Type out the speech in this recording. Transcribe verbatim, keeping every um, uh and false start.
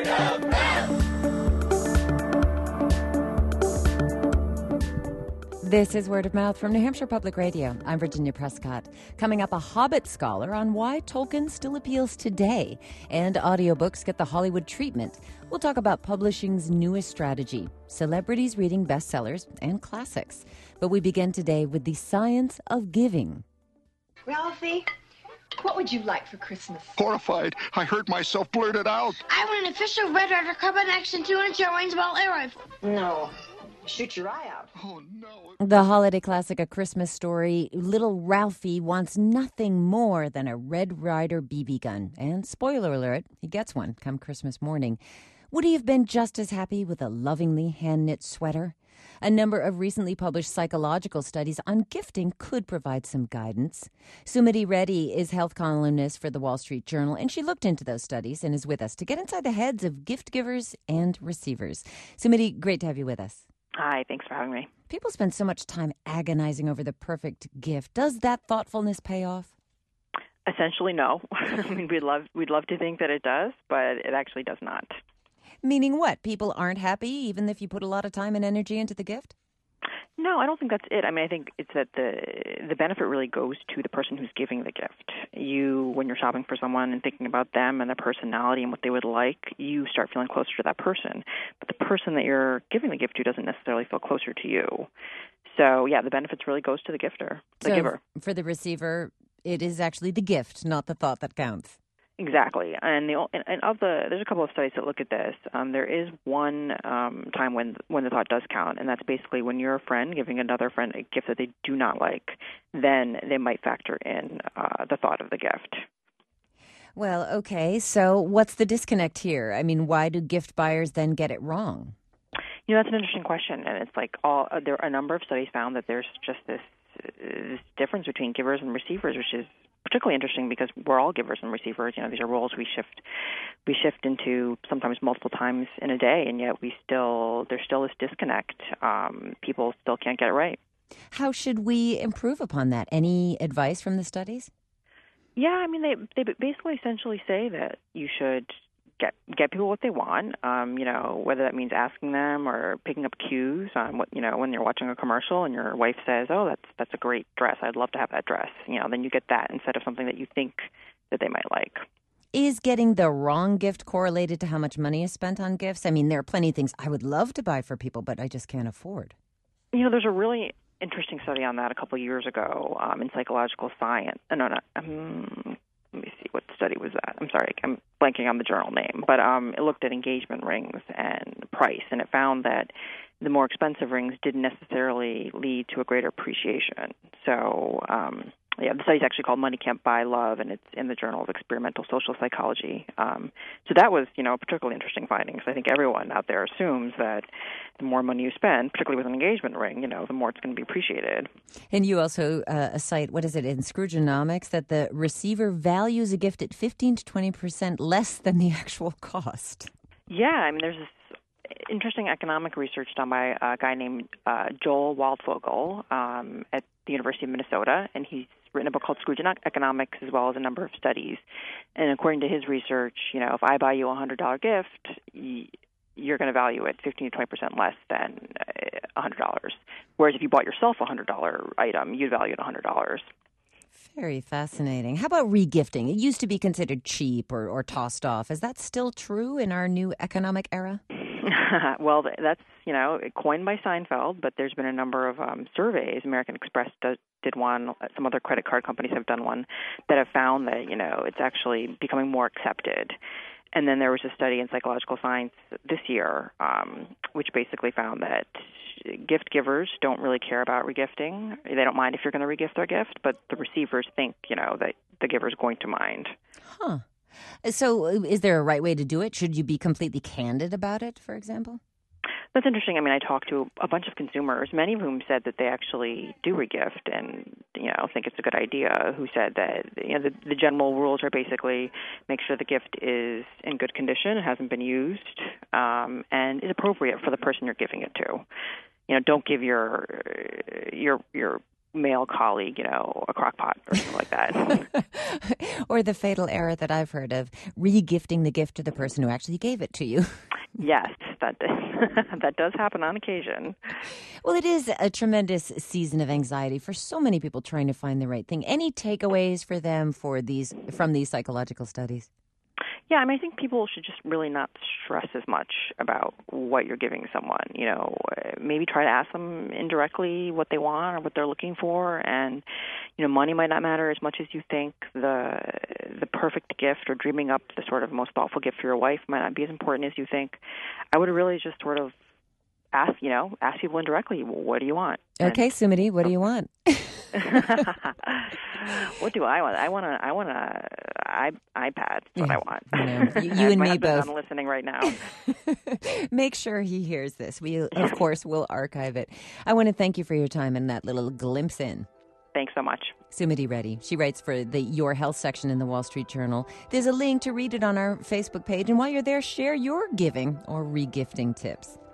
This is Word of Mouth from New Hampshire Public Radio. I'm Virginia Prescott. Coming up, a Hobbit scholar on why Tolkien still appeals today, and audiobooks get the Hollywood treatment. We'll talk about publishing's newest strategy, celebrities reading bestsellers and classics. But we begin today with the science of giving. Ralphie, what would you like for Christmas? Horrified, I heard myself blurt it out. I want an official Red Ryder carbine action two-inch range ball air rifle. No. Shoot your eye out. Oh, no. The holiday classic A Christmas Story, little Ralphie wants nothing more than a Red Ryder B B gun. And spoiler alert, he gets one come Christmas morning. Would he have been just as happy with a lovingly hand-knit sweater? A number of recently published psychological studies on gifting could provide some guidance. Sumati Reddy is health columnist for the Wall Street Journal, and she looked into those studies and is with us to get inside the heads of gift givers and receivers. Sumati, great to have you with us. Hi, thanks for having me. People spend so much time agonizing over the perfect gift. Does that thoughtfulness pay off? Essentially, no. I mean, we'd love we'd love to think that it does, but it actually does not. Meaning what? People aren't happy even if you put a lot of time and energy into the gift? No, I don't think that's it. I mean, I think it's that the the benefit really goes to the person who's giving the gift. You, when you're shopping for someone and thinking about them and their personality and what they would like, you start feeling closer to that person. But the person that you're giving the gift to doesn't necessarily feel closer to you. So, yeah, the benefits really goes to the gifter, the so giver. For the receiver, it is actually the gift, not the thought that counts. Exactly, and the and, and of the there's a couple of studies that look at this. Um, there is one um, time when when the thought does count, and that's basically when you're a friend giving another friend a gift that they do not like, then they might factor in uh, the thought of the gift. Well, okay, so what's the disconnect here? I mean, why do gift buyers then get it wrong? You know, that's an interesting question, and it's like all uh, there are a number of studies found that there's just this uh, this difference between givers and receivers, which is particularly interesting because we're all givers and receivers. You know, these are roles we shift we shift into sometimes multiple times in a day, and yet we still there's still this disconnect. Um, people still can't get it right. How should we improve upon that? Any advice from the studies? Yeah, I mean, they they basically essentially say that you should get get people what they want. Um, you know, whether that means asking them or picking up cues on what you know when you're watching a commercial and your wife says, "Oh, that's that's a great dress. I'd love to have that dress." You know, then you get that instead of something that you think that they might like. Is getting the wrong gift correlated to how much money is spent on gifts? I mean, there are plenty of things I would love to buy for people, but I just can't afford. You know, there's a really interesting study on that a couple of years ago um, in psychological science. Uh, no, no. Um, let me see, what study was that? I'm sorry, I'm blanking on the journal name. But um, it looked at engagement rings and price, and it found that the more expensive rings didn't necessarily lead to a greater appreciation. So, um, yeah, the study's actually called Money Can't Buy Love, and it's in the Journal of Experimental Social Psychology. Um, so that was, you know, a particularly interesting finding, because I think everyone out there assumes that the more money you spend, particularly with an engagement ring, you know, the more it's going to be appreciated. And you also uh, cite, what is it, in Scroogenomics, that the receiver values a gift at fifteen to twenty percent less than the actual cost. Yeah, I mean, there's this interesting economic research done by a guy named uh, Joel Waldfogel um, at the University of Minnesota, and he's written a book called Scrooge Economics, as well as a number of studies. And according to his research, you know, if I buy you a one hundred dollars gift, you're going to value it fifteen to twenty percent less than one hundred dollars. Whereas if you bought yourself a one hundred dollars item, you'd value it one hundred dollars. Very fascinating. How about regifting? It used to be considered cheap or, or tossed off. Is that still true in our new economic era? Well, that's, you know, coined by Seinfeld, but there's been a number of um, surveys. American Express does, did one. Some other credit card companies have done one that have found that, you know, it's actually becoming more accepted. And then there was a study in psychological science this year, um, which basically found that gift givers don't really care about regifting. They don't mind if you're going to regift their gift, but the receivers think, you know, that the giver is going to mind. Huh. So is there a right way to do it? Should you be completely candid about it, for example? That's interesting. I mean, I talked to a bunch of consumers, many of whom said that they actually do regift and, you know, think it's a good idea, who said that, you know, the, the general rules are basically make sure the gift is in good condition, it hasn't been used, um, and is appropriate for the person you're giving it to. You know, don't give your your your male colleague, you know, a crock pot or something like that. Or the fatal error that I've heard of, re-gifting the gift to the person who actually gave it to you. Yes, that that does happen on occasion. Well, it is a tremendous season of anxiety for so many people trying to find the right thing. Any takeaways for them for these from these psychological studies? Yeah, I mean, I think people should just really not stress as much about what you're giving someone. You know, maybe try to ask them indirectly what they want or what they're looking for. And, you know, money might not matter as much as you think. The the perfect gift or dreaming up the sort of most thoughtful gift for your wife might not be as important as you think. I would really just sort of ask, you know, ask people indirectly, well, what do you want? Okay, Sumati, what do you want? What do I want? I want a I want a iPad. That's what yeah, I want. You, know, you, you and My me both. I'm listening right now. Make sure he hears this. We, of course, will archive it. I want to thank you for your time and that little glimpse in. Thanks so much. Sumati Reddy. She writes for the Your Health section in the Wall Street Journal. There's a link to read it on our Facebook page. And while you're there, share your giving or regifting tips.